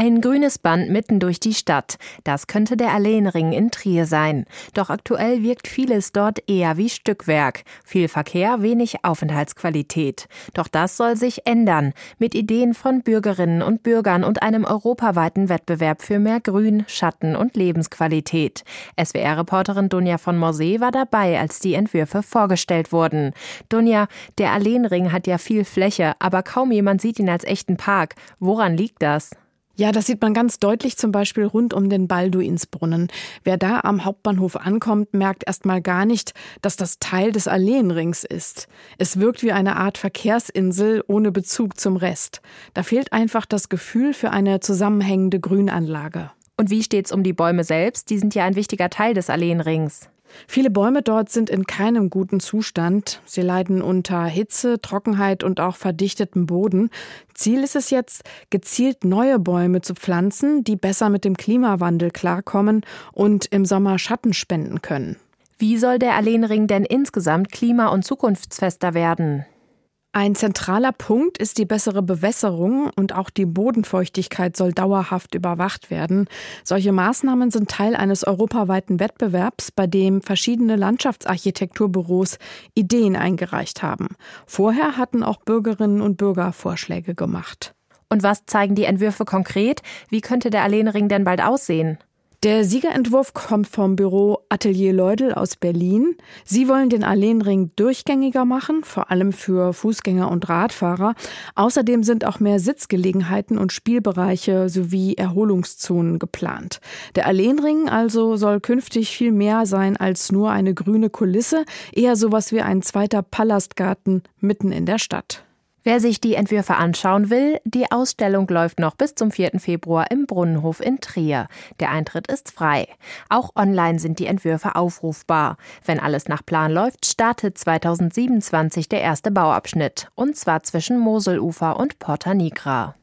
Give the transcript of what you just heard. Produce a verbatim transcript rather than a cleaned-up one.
Ein grünes Band mitten durch die Stadt. Das könnte der Alleenring in Trier sein. Doch aktuell wirkt vieles dort eher wie Stückwerk. Viel Verkehr, wenig Aufenthaltsqualität. Doch das soll sich ändern. Mit Ideen von Bürgerinnen und Bürgern und einem europaweiten Wettbewerb für mehr Grün, Schatten und Lebensqualität. S W R-Reporterin Dunja von Morsee war dabei, als die Entwürfe vorgestellt wurden. Dunja, der Alleenring hat ja viel Fläche, aber kaum jemand sieht ihn als echten Park. Woran liegt das? Ja, das sieht man ganz deutlich zum Beispiel rund um den Balduinsbrunnen. Wer da am Hauptbahnhof ankommt, merkt erst mal gar nicht, dass das Teil des Alleenrings ist. Es wirkt wie eine Art Verkehrsinsel ohne Bezug zum Rest. Da fehlt einfach das Gefühl für eine zusammenhängende Grünanlage. Und wie steht's um die Bäume selbst? Die sind ja ein wichtiger Teil des Alleenrings. Viele Bäume dort sind in keinem guten Zustand. Sie leiden unter Hitze, Trockenheit und auch verdichtetem Boden. Ziel ist es jetzt, gezielt neue Bäume zu pflanzen, die besser mit dem Klimawandel klarkommen und im Sommer Schatten spenden können. Wie soll der Alleenring denn insgesamt klima- und zukunftsfester werden? Ein zentraler Punkt ist die bessere Bewässerung und auch die Bodenfeuchtigkeit soll dauerhaft überwacht werden. Solche Maßnahmen sind Teil eines europaweiten Wettbewerbs, bei dem verschiedene Landschaftsarchitekturbüros Ideen eingereicht haben. Vorher hatten auch Bürgerinnen und Bürger Vorschläge gemacht. Und was zeigen die Entwürfe konkret? Wie könnte der Alleenring denn bald aussehen? Der Siegerentwurf kommt vom Büro Atelier Leudel aus Berlin. Sie wollen den Alleenring durchgängiger machen, vor allem für Fußgänger und Radfahrer. Außerdem sind auch mehr Sitzgelegenheiten und Spielbereiche sowie Erholungszonen geplant. Der Alleenring also soll künftig viel mehr sein als nur eine grüne Kulisse, eher sowas wie ein zweiter Palastgarten mitten in der Stadt. Wer sich die Entwürfe anschauen will, die Ausstellung läuft noch bis zum vierten Februar im Brunnenhof in Trier. Der Eintritt ist frei. Auch online sind die Entwürfe aufrufbar. Wenn alles nach Plan läuft, startet zweitausendsiebenundzwanzig der erste Bauabschnitt. Und zwar zwischen Moselufer und Porta Nigra.